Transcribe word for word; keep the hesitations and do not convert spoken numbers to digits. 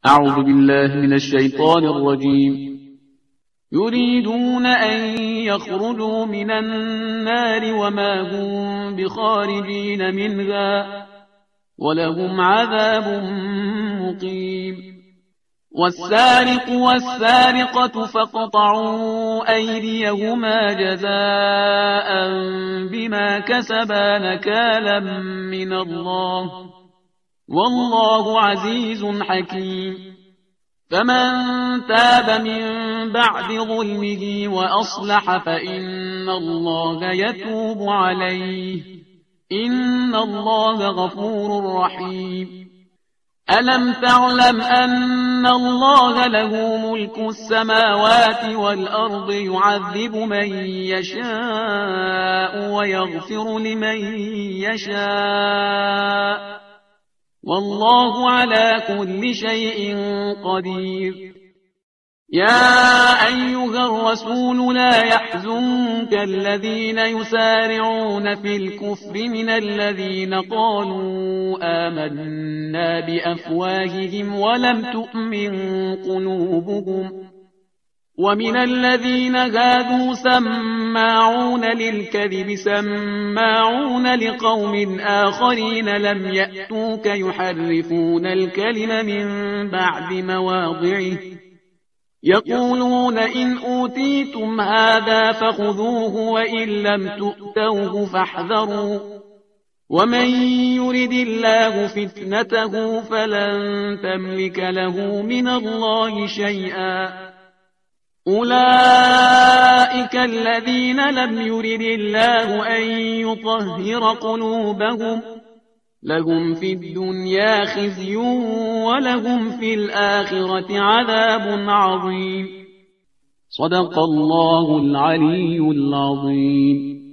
أعوذ بالله من الشيطان الرجيم. يريدون أن يخرجوا من النار وما هم بخارجين منها ولهم عذاب مقيم. والسارق والسارقة فاقطعوا أيديهما جزاء بما كسبا نكالا من الله والله عزيز حكيم. فمن تاب من بعد ظلمه وأصلح فإن الله يتوب عليه إن الله غفور رحيم. ألم تعلم أن الله له ملك السماوات والأرض يعذب من يشاء ويغفر لمن يشاء والله على كل شيء قدير. يا أيها الرسول لا يحزنك الذين يسارعون في الكفر من الذين قالوا آمنا بأفواههم ولم تؤمن قلوبهم ومن الذين هادوا سماعون للكذب سماعون لقوم آخرين لم يأتوك يحرفون الكلم من بعد مواضعه يقولون إن أوتيتم هذا فخذوه وإن لم تؤتوه فاحذروا ومن يرد الله فتنته فلن تملك له من الله شيئا. أولئك الذين لم يرد الله أن يطهر قلوبهم لهم في الدنيا خزي ولهم في الآخرة عذاب عظيم. صدق الله العلي العظيم.